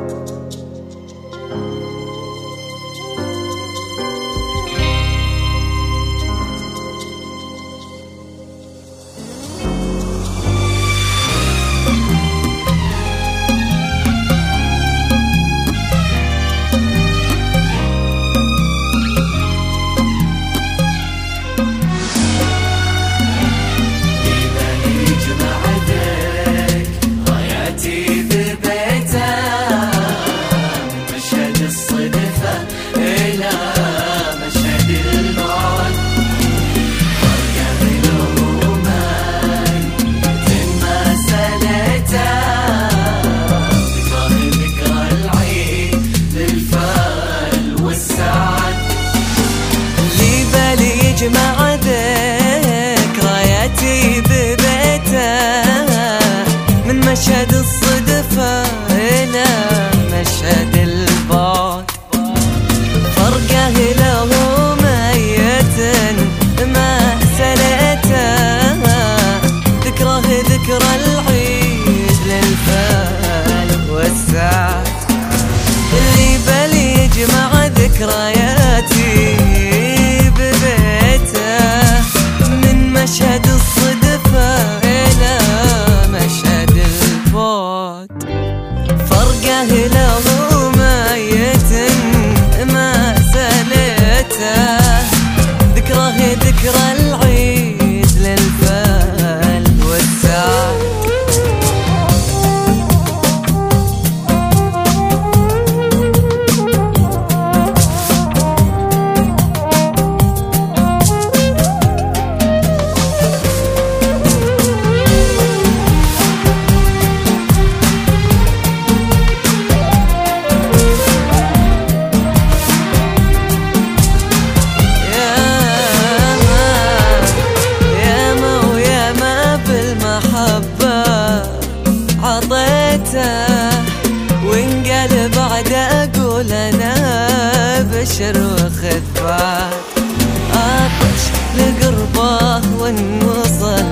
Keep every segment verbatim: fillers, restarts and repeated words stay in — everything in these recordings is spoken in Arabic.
مع ذكرياتي ببيته من مشهد الصدفة إلى مشهد البعد، فرقه له ميت ما سليته، ذكره ذكرى العيد للفال والسعد، اللي بلي يجمع ذكرياتي مشهد الصدفة إلى مشهد الفوت، فرقه له ميت ما سليته، ذكره ذكرى العيد للفال والسعد. وانقلب بعد اقول انا بشر واخذ بعد، عطش لقربه وانوصل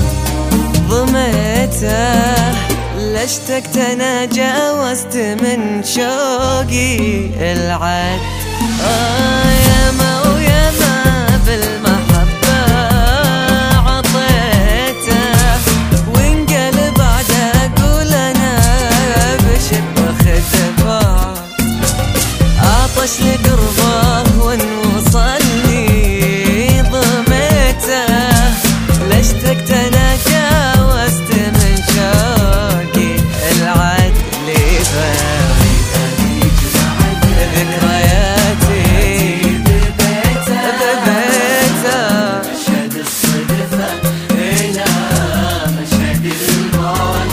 ضميته، لاشتقت انا جاوزت من شوقي العد، آه ياما وياما بالمحبة عطيته، وانقلب بعد اقول انا بشر واخذ بعد، عطش لقربه وانوصلني ضميته، لاشتقت انا جاوزت من شوقي العد، ليبه ذكرياتي ببيته مشهد الصدفة إلى مشهد الموت،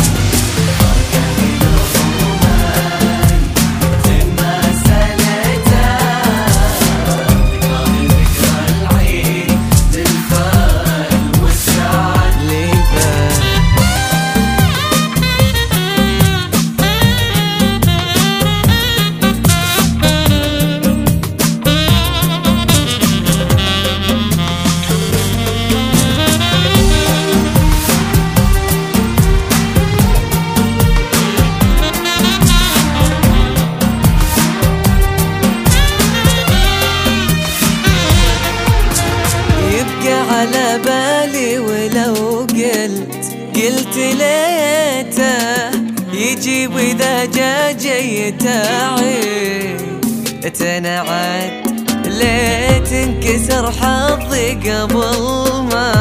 على بالي ولو قلت قلت ليته يجي، وإذا جا جيته عيد تنعد، ليت انكسر حظي قبل ما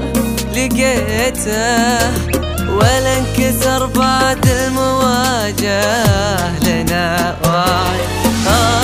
لقيته، ولا انكسر بعد المواجهة لنا وعد.